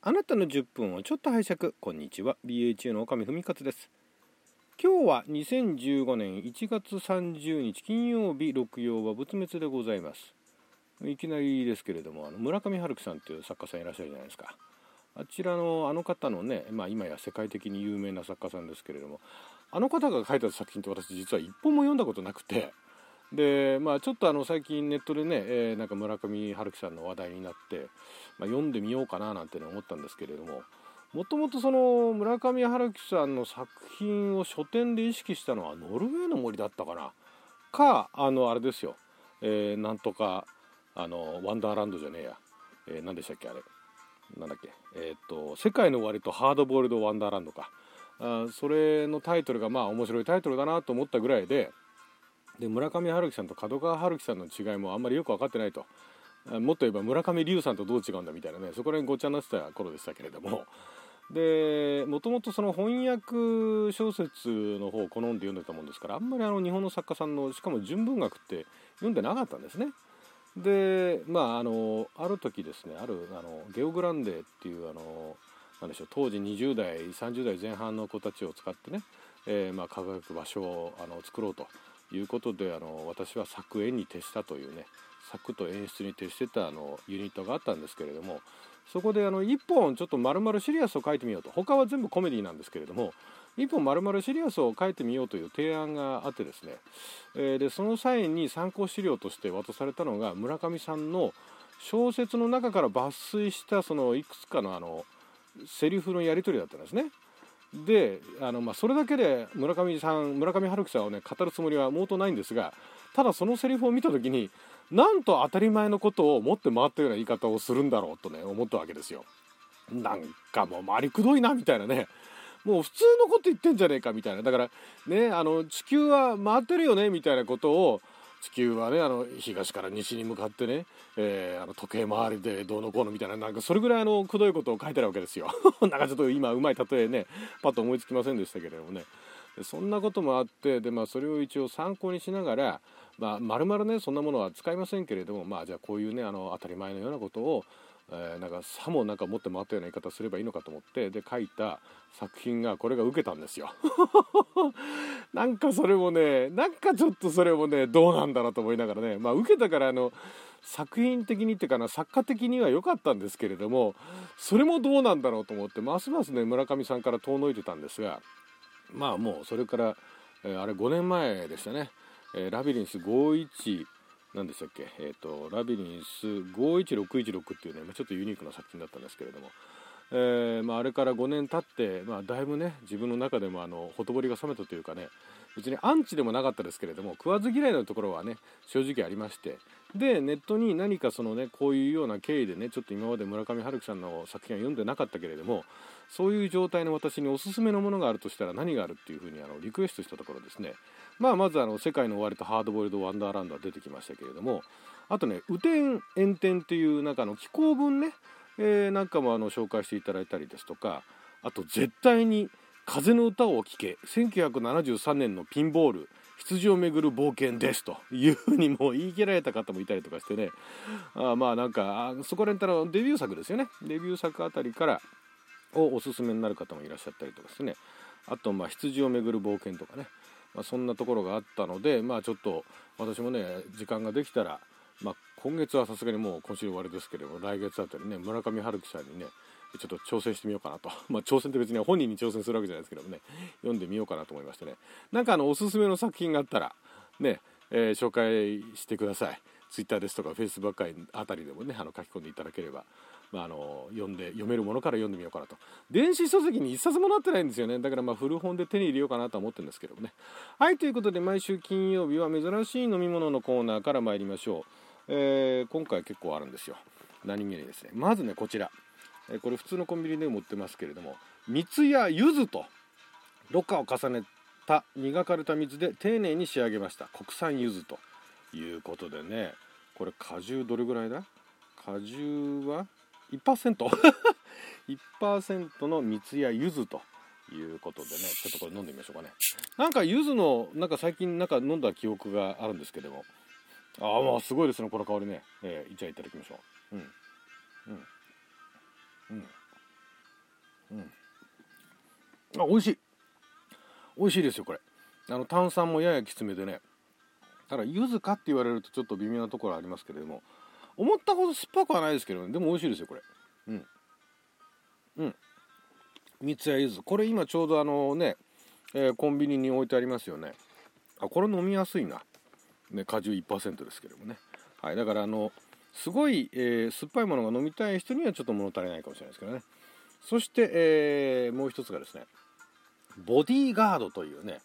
あなたの10分をちょっと拝借。こんにちは、 BHA の岡見文勝です。今日は2015年1月30日金曜日、六曜は仏滅でございます。いきなりですけれども、村上春樹さんという作家さんいらっしゃるじゃないですか。あちらのあの方のね、今や世界的に有名な作家さんですけれども、あの方が書いた作品って私実は一本も読んだことなくて、でちょっと最近ネットでね、なんか村上春樹さんの話題になって、読んでみようかななんて思ったんですけれども、もともとその村上春樹さんの作品を書店で意識したのはノルウェーの森だったかなあれですよ、なんとかワンダーランドじゃねえや、何でしたっけあれ、なんだっけ、世界の終わりとハードボイルドワンダーランドか、それのタイトルが面白いタイトルだなと思ったぐらいで、村上春樹さんと角川春樹さんの違いもあんまりよく分かってないと、もっと言えば村上龍さんとどう違うんだみたいなね、そこら辺ごっちゃになってた頃でしたけれども、でもともとその翻訳小説の方を好んで読んでたもんですから、あんまり日本の作家さんのしかも純文学って読んでなかったんですね。である時ですね、ゲオグランデっていうなんでしょう、当時20代30代前半の子たちを使ってね、輝く場所を作ろうということで、私は作演に徹したというね、作と演出に徹してたユニットがあったんですけれども、そこで一本ちょっと丸々シリアスを書いてみようと、他は全部コメディなんですけれども、一本丸々シリアスを書いてみようという提案があってですね、でその際に参考資料として渡されたのが村上さんの小説の中から抜粋したそのいくつかのセリフのやり取りだったんですね。でそれだけで村上春樹さんをね語るつもりは毛頭ないんですが、ただそのセリフを見た時に、なんと当たり前のことを持って回ったような言い方をするんだろうとね思ったわけですよ。なんかもう回りくどいなみたいなね、もう普通のこと言ってんじゃねえかみたいな、だからね、地球は回ってるよねみたいなことを、地球はね東から西に向かってね、時計回りでどうのこうのみたいな、なんかそれぐらいくどいことを書いてあるわけですよなんかちょっと今うまい例えねパッと思いつきませんでしたけれどもね、そんなこともあって、でそれを一応参考にしながら、丸々ねそんなものは使いませんけれども、じゃあこういうね当たり前のようなことをなんかさもなんか持って回ったような言い方すればいいのかと思って、で書いた作品がこれが受けたんですよなんかそれもね、なんかちょっとそれもねどうなんだろうと思いながらね、受けたから作品的にっていうか作家的には良かったんですけれども、それもどうなんだろうと思ってますますね村上さんから遠のいてたんですが、もうそれから、あれ5年前でしたね、ラビリンス51何でしたっけ、ラビリンス51616っていうね、ちょっとユニークな作品だったんですけれども、あれから5年経って、だいぶね自分の中でもほとぼりが冷めたというかね、別にアンチでもなかったですけれども、食わず嫌いなところはね正直ありまして、でネットに何かそのねこういうような経緯でね、ちょっと今まで村上春樹さんの作品は読んでなかったけれども、そういう状態の私におすすめのものがあるとしたら何があるっていうふうにリクエストしたところですね、まず世界の終わりとハードボイルドワンダーランドは出てきましたけれども、あとね雨天炎天っていうなんか気候文ね、なんかも紹介していただいたりですとか、あと絶対に風の歌を聴け1973年のピンボール羊をめぐる冒険ですというふうにもう言い切られた方もいたりとかしてね、なんかそこら辺からデビュー作ですよね、デビュー作あたりからおすすめになる方もいらっしゃったりとかですね、あと羊をめぐる冒険とかね、そんなところがあったので、ちょっと私もね時間ができたら、今月はさすがにもう今週終わりですけれども、来月あたりね村上春樹さんにねちょっと挑戦してみようかなと、挑戦って別に本人に挑戦するわけじゃないですけどもね、読んでみようかなと思いましてね、なんかおすすめの作品があったらね、紹介してください。ツイッターですとかフェイスブックあたりでもね書き込んでいただければ、読めるものから読んでみようかなと。電子書籍に一冊もなってないんですよね。だから古本で手に入れようかなと思ってるんですけどもね。はい、ということで毎週金曜日は珍しい飲み物のコーナーから参りましょう。今回結構あるんですよ。何気にですね、まずねこちら、これ普通のコンビニでも売ってますけれども、蜜や柚子とろ過を重ねた磨かれた水で丁寧に仕上げました国産柚子ということでね、これ果汁どれぐらいだ、果汁は 1%? 1% の蜜や柚子ということでね、ちょっとこれ飲んでみましょうかね。なんか柚子のなんか最近なんか飲んだ記憶があるんですけども、すごいですねこの香りね、じゃあいただきましょう。 美味しい。美味しいですよこれ。炭酸もややきつめでね。ただ柚子かって言われるとちょっと微妙なところありますけれども、思ったほど酸っぱくはないですけど、ね、でも美味しいですよこれ。三ツ矢柚子、これ今ちょうどコンビニに置いてありますよね。これ飲みやすいな、ね、果汁 1% ですけどもね。はい、だからすごい、酸っぱいものが飲みたい人にはちょっと物足りないかもしれないですけどね。そして、もう一つがですね、ボディーガードというね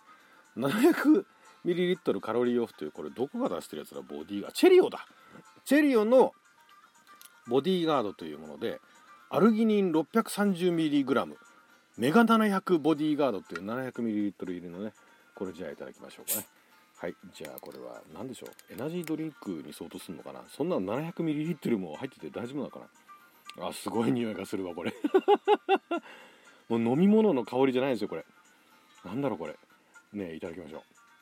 700ml カロリーオフという、これどこが出してるやつだ。ボディーガード、チェリオだ。チェリオのボディーガードというもので、アルギニン 630mg メガ700ボディーガードという 700ml 入りのね、これじゃあいただきましょうかね。はい、じゃあこれは何でしょう、エナジードリンクに相当するのかな。そんなの 700ml も入ってて大丈夫なのかな。すごい匂いがするわこれもう飲み物の香りじゃないですよこれ。なんだろうこれね。いただきましょ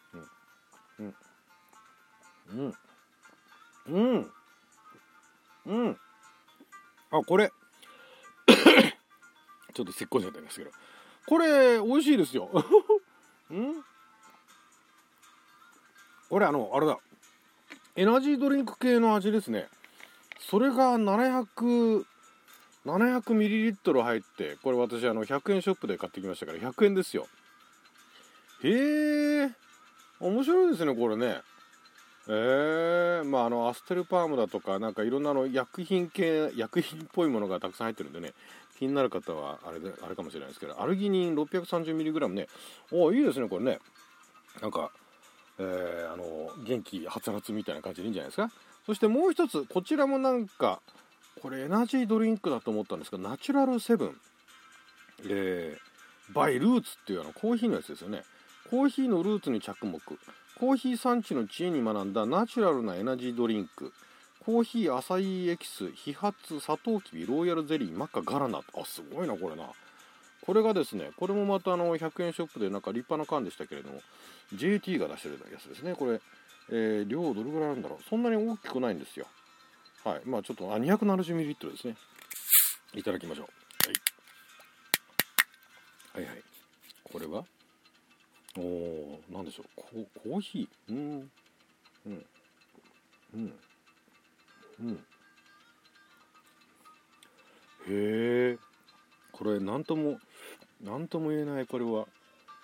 う。これちょっとせっこんじゃったんですけど、これ美味しいですよこれあれだ、エナジードリンク系の味ですね。それが700ml 入って、これ私100円ショップで買ってきましたから100円ですよ。へえ、面白いですねこれね。アステルパームだとかなんかいろんな薬品っぽいものがたくさん入ってるんでね、気になる方はあれかもしれないですけど、アルギニン 630mg ね。いいですねこれね。なんか、元気はつらつみたいな感じでいいんじゃないですか。そしてもう一つ、こちらもなんかこれエナジードリンクだと思ったんですが、ナチュラルセブン、バイルーツっていうコーヒーのやつですよね。コーヒーのルーツに着目、コーヒー産地の知恵に学んだナチュラルなエナジードリンク、コーヒーアサイエキス、飛髪、サトウキビ、ローヤルゼリー、マッカ、ガラナ。すごいなこれな。これがですね、これもまた100円ショップでなんか立派な缶でしたけれども、 JT が出してるやつですねこれ。量どれぐらいあるんだろう。そんなに大きくないんですよ。はい、ちょっと270ml ですね。いただきましょう。はいはい、これはなんでしょう、コーヒー。へえ、これなんとも言えないこれは。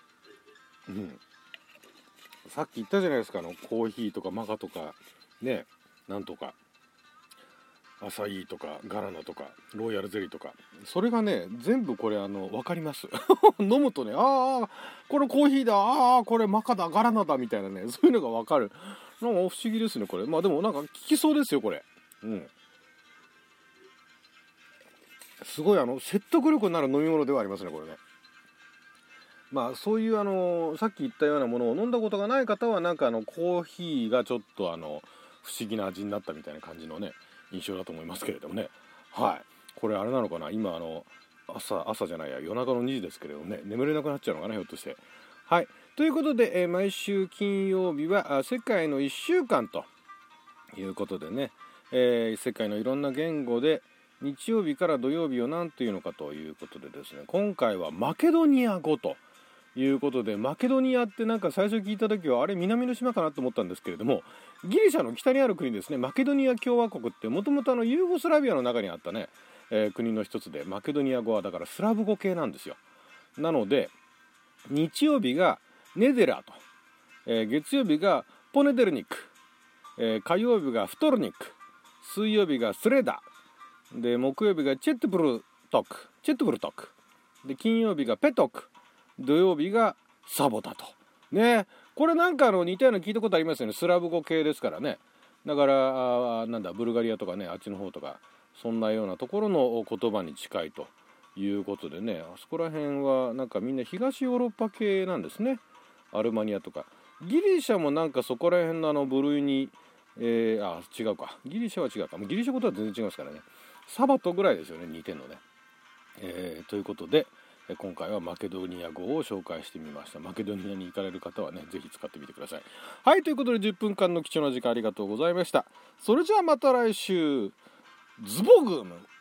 さっき言ったじゃないですか、コーヒーとかマカとかね、なんとかアサイーとかガラナとかロイヤルゼリーとか、それがね全部これ分かります飲むとね、これコーヒーだ、これマカだ、ガラナだみたいなね、そういうのが分かる。なんか不思議ですねこれ。でもなんか効きそうですよこれ。すごい説得力になる飲み物ではありますねこれね。そういうさっき言ったようなものを飲んだことがない方はなんかコーヒーがちょっと不思議な味になったみたいな感じのね印象だと思いますけれどもね。はい、これあれなのかな、今朝じゃないや、夜中の2時ですけれどもね、眠れなくなっちゃうのかな、ひょっとして。はい、ということで、毎週金曜日は世界の1週間ということでね、世界のいろんな言語で日曜日から土曜日を何というのかということでですね、今回はマケドニア語ということで、マケドニアってなんか最初聞いた時はあれ南の島かなと思ったんですけれども、ギリシャの北にある国ですね。マケドニア共和国ってもともとユーゴスラビアの中にあったね、国の一つで、マケドニア語はだからスラブ語系なんですよ。なので日曜日がネデラと、月曜日がポネデルニク、火曜日がフトルニク、水曜日がスレダで、木曜日がチェットブルトクで、金曜日がペトク、土曜日がサボタとね。これなんか似たような聞いたことありますよね。スラブ語系ですからね。だからブルガリアとかね、あっちの方とかそんなようなところの言葉に近いということでね、あそこら辺はなんかみんな東ヨーロッパ系なんですね。アルマニアとかギリシャもなんかそこら辺の部類に、違うか、ギリシャは違うか、ギリシャ語とは全然違いますからね。サバトぐらいですよね、似てんのね。ということで今回はマケドニア語を紹介してみました。マケドニアに行かれる方はね、ぜひ使ってみてください。はい、ということで10分間の貴重な時間ありがとうございました。それじゃあまた来週。ズボグム。